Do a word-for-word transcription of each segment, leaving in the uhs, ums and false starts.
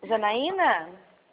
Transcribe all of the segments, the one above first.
Janaína?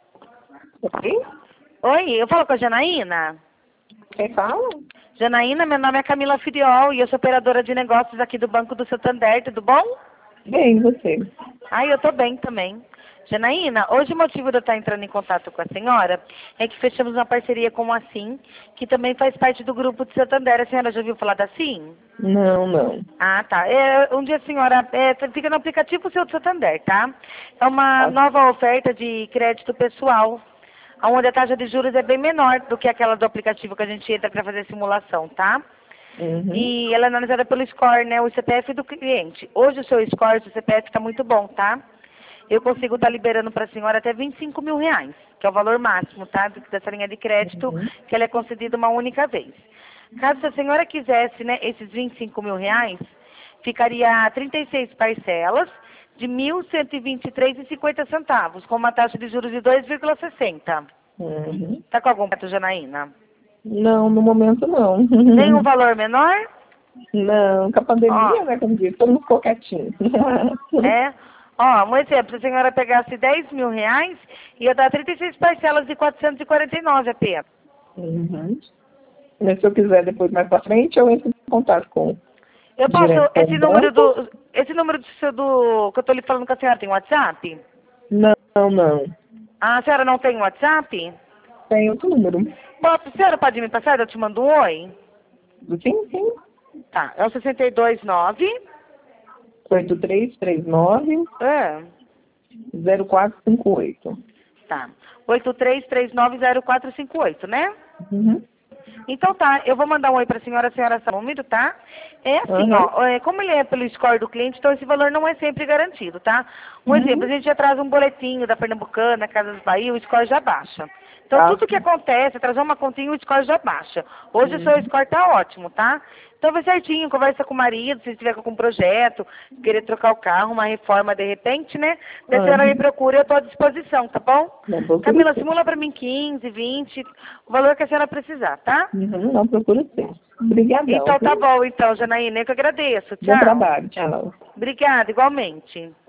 Oi? Oi, eu falo com a Janaína? Quem fala? Janaína, meu nome é Camila Firiol e eu sou operadora de negócios aqui do Banco do Santander, tudo bom? Bem, você? Ai, eu tô bem também. Janaína, hoje o motivo de eu estar entrando em contato com a senhora é que fechamos uma parceria com a Sim, que também faz parte do grupo de Santander. A senhora já ouviu falar da Sim? Não, não. Ah, tá. É, um dia a senhora é, fica no aplicativo Seu do Santander, tá? É uma Ah, nova oferta de crédito pessoal, onde a taxa de juros é bem menor do que aquela do aplicativo que a gente entra para fazer simulação, tá? uhum. E ela é analisada pelo score, né? O C P F do cliente. Hoje o seu score, o seu C P F está muito bom, tá? Eu consigo estar liberando para a senhora até vinte e cinco mil reais, que é o valor máximo, tá? Dessa linha de crédito, Uhum. que ela é concedida uma única vez. Caso a senhora quisesse, né, esses vinte e cinco mil reais, ficaria trinta e seis parcelas de mil cento e vinte e três reais e cinquenta centavos, com uma taxa de juros de dois vírgula sessenta. Uhum. Tá com algum projeto, Janaína? Não, no momento não. Nem um valor menor? Não, com a Ó, pandemia, né, como diz, todo mundo ficou quietinho. é. Ó, um exemplo, se a senhora pegasse dez mil reais, ia dar trinta e seis parcelas de quatrocentos e quarenta e nove apenas. Uhum. Mas se eu quiser depois mais pra frente, eu entro em contato com Eu posso, direto com esse o número banco. do, esse número do, seu- do que eu tô lhe falando com a senhora tem WhatsApp? Não, não. Ah, a senhora não tem WhatsApp? Tem outro número. Bom, a senhora pode me passar? Eu te mando um oi? Sim, sim. Tá, é o sessenta e dois nove. oito três três nove É, zero quatro cinco oito. tá. oito três três nove zero quatro cinco oito, né? Uhum. Então tá, eu vou mandar um oi pra senhora, a senhora sabe o número, tá? É assim, Uhum. ó, é, como ele é pelo score do cliente, então esse valor não é sempre garantido, tá? Um exemplo, Uhum. a gente já traz um boletinho da Pernambucana, Casas Bahia, o score já baixa. Então Tá. tudo que acontece, trazer uma continha, o score já baixa. Hoje o seu Uhum. score tá ótimo, tá? Então vai certinho, conversa com o marido, se tiver com algum projeto, querer trocar o carro, uma reforma de repente, né? Daí a senhora me Uhum. procura, eu tô à disposição, tá bom? Não procura Camila, sim. simula pra mim quinze, vinte, o valor que a senhora precisar, tá? Uhum. Não procura sim. Obrigadão, Então tá viu? bom, então, Janaína, eu que agradeço. Bom Tchau. trabalho. Tchau. Obrigada, igualmente.